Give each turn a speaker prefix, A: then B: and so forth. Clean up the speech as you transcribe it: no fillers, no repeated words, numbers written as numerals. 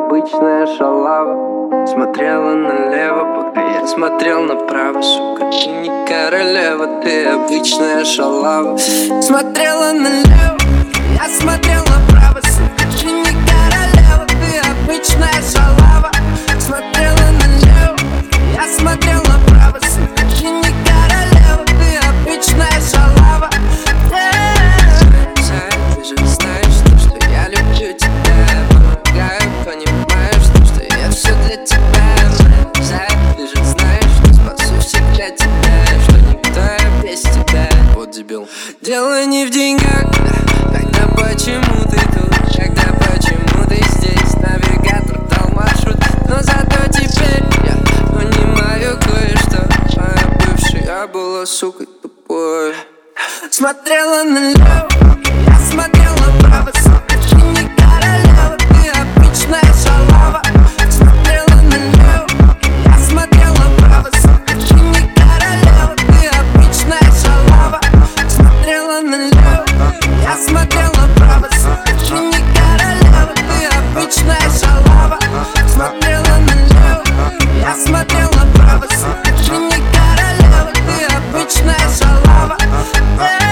A: обычная шалава. Смотрела налево, пока я смотрел направо. Сука, ты не королева, ты обычная шалава. Смотрела налево, я смотрел направо. Сука, ты не королева, ты обычная шалава. Смотрела налево, я смотрел направо. Сука, ты не королева, ты обычная шалава. Ты же знаешь, что я люблю тебя. Помогаю, понимаешь, что я все для тебя. Ты же знаешь, что спасу всех для тебя, что никто я без тебя. Вот дебил. Дело не в деньгах, тогда почему ты тут? Тогда почему ты здесь? Навигатор дал маршрут, но зато теперь я понимаю кое-что. Моя бывшая была сукой тупой. Смотрела налево, я смотрел направо. Сука, ты не королева, ты обычная шалава. Смотрела налево, я смотрел направо. Сука, ты не королева, ты обычная шалава. Смотрела налево, я смотрел направо. Сука, ты не королева, ты обычная шалава. Смотрела налево, я смотрел направо. Сука, ты не королева, ты обычная шалава.